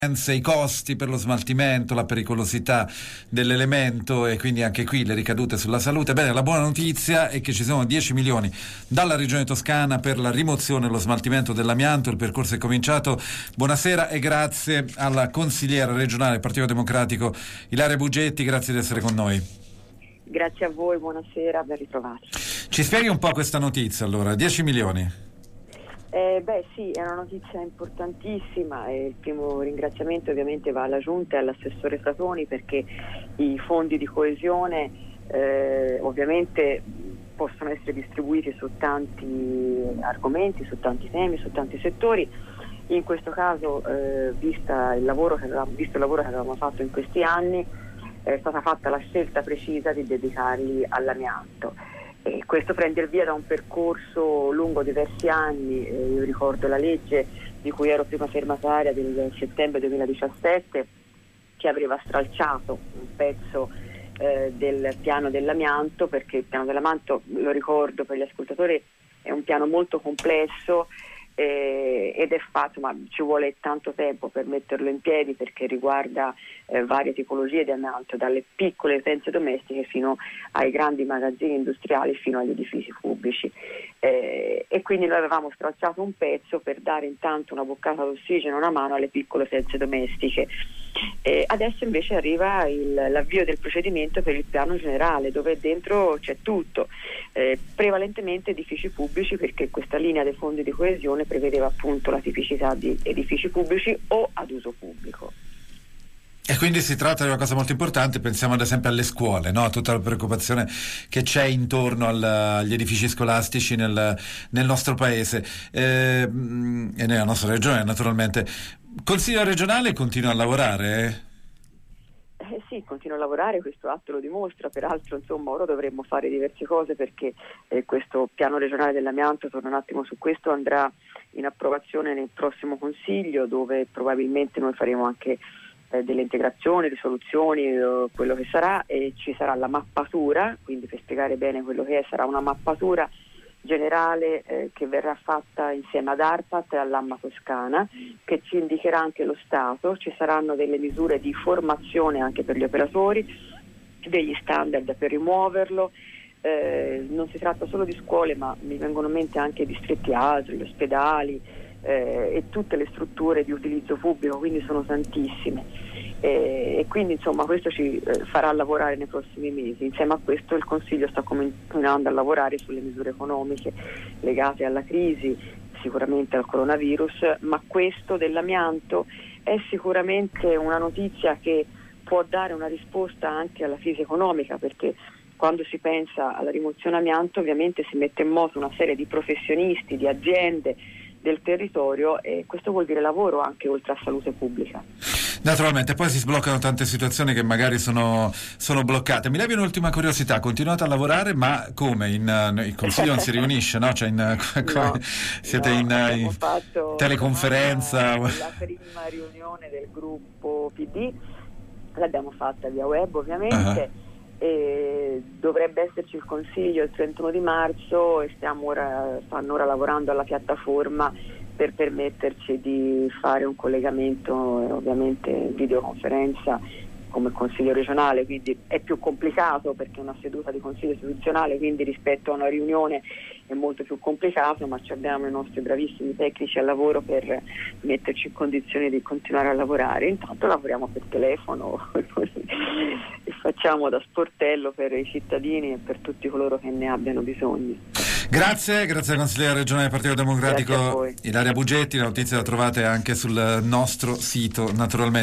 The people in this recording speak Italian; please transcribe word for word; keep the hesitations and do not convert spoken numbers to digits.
i costi per lo smaltimento, la pericolosità dell'elemento e quindi anche qui le ricadute sulla salute. Bene, la buona notizia è che ci sono dieci milioni dalla Regione Toscana per la rimozione e lo smaltimento dell'amianto. Il percorso è cominciato. Buonasera e grazie alla consigliera regionale del Partito Democratico Ilaria Bugetti, grazie di essere con noi. Grazie a voi, buonasera, ben ritrovati. Ci spieghi un po' questa notizia allora, dieci milioni. Eh, beh sì, è una notizia importantissima e il primo ringraziamento ovviamente va alla Giunta e all'assessore Fratoni, perché i fondi di coesione eh, ovviamente possono essere distribuiti su tanti argomenti, su tanti temi, su tanti settori. In questo caso, eh, vista il lavoro che avevamo, visto il lavoro che avevamo fatto in questi anni, è stata fatta la scelta precisa di dedicarli all'amianto. E questo prende il via da un percorso lungo diversi anni. Eh, io ricordo la legge di cui ero prima firmataria del settembre duemiladiciassette, che aveva stralciato un pezzo eh, del piano dell'amianto, perché il piano dell'amianto, lo ricordo per gli ascoltatori, è un piano molto complesso eh, ed è fatto, ma ci vuole tanto tempo per metterlo in piedi, perché riguarda eh, varie tipologie di amianto, dalle piccole utenze domestiche fino ai grandi magazzini industriali, fino agli edifici pubblici. Eh, e quindi noi avevamo stralciato un pezzo per dare intanto una boccata d'ossigeno, una mano alle piccole utenze domestiche. Eh, adesso invece arriva il, l'avvio del procedimento per il piano generale, dove dentro c'è tutto, eh, prevalentemente edifici pubblici, perché questa linea dei fondi di coesione prevedeva appunto la tipicità di edifici pubblici o ad uso pubblico. E quindi si tratta di una cosa molto importante. Pensiamo ad esempio alle scuole, no? Tutta la preoccupazione che c'è intorno al, agli edifici scolastici nel, nel nostro paese eh, e nella nostra regione naturalmente. Consiglio regionale continua a lavorare? Eh? Eh sì, continua a lavorare, questo atto lo dimostra. Peraltro insomma ora dovremmo fare diverse cose, perché eh, questo piano regionale dell'amianto, torno un attimo su questo, andrà in approvazione nel prossimo consiglio, dove probabilmente noi faremo anche delle integrazioni, risoluzioni, eh, quello che sarà, e ci sarà la mappatura. Quindi, per spiegare bene quello che è, sarà una mappatura generale eh, che verrà fatta insieme ad ARPAT e all'Amma Toscana, che ci indicherà anche lo stato. Ci saranno delle misure di formazione anche per gli operatori, degli standard per rimuoverlo. Eh, non si tratta solo di scuole, ma mi vengono in mente anche distretti altri, gli ospedali, Eh, e tutte le strutture di utilizzo pubblico, quindi sono tantissime eh, e quindi insomma questo ci eh, farà lavorare nei prossimi mesi. Insieme a questo il Consiglio sta continuando a lavorare sulle misure economiche legate alla crisi, sicuramente al coronavirus, ma questo dell'amianto è sicuramente una notizia che può dare una risposta anche alla crisi economica, perché quando si pensa alla rimozione amianto ovviamente si mette in moto una serie di professionisti, di aziende del territorio, e questo vuol dire lavoro anche oltre a salute pubblica. Naturalmente poi si sbloccano tante situazioni che magari sono, sono bloccate. Mi levi un'ultima curiosità: continuate a lavorare, ma come? In, uh, il Consiglio non si riunisce, no? Cioè in, uh, come, no, siete no, in, uh, in teleconferenza? La, la prima riunione del gruppo P D l'abbiamo fatta via web ovviamente. Uh-huh. E dovrebbe esserci il consiglio il trentuno di marzo e stiamo ora, stanno ora lavorando alla piattaforma per permetterci di fare un collegamento, ovviamente videoconferenza come consiglio regionale, quindi è più complicato perché è una seduta di consiglio istituzionale, quindi rispetto a una riunione è molto più complicato, ma ci abbiamo i nostri bravissimi tecnici al lavoro per metterci in condizioni di continuare a lavorare. Intanto lavoriamo per telefono e facciamo da sportello per i cittadini e per tutti coloro che ne abbiano bisogno. Grazie, grazie alla consigliera regionale del Partito Democratico Ilaria Bugetti. La notizia la trovate anche sul nostro sito naturalmente.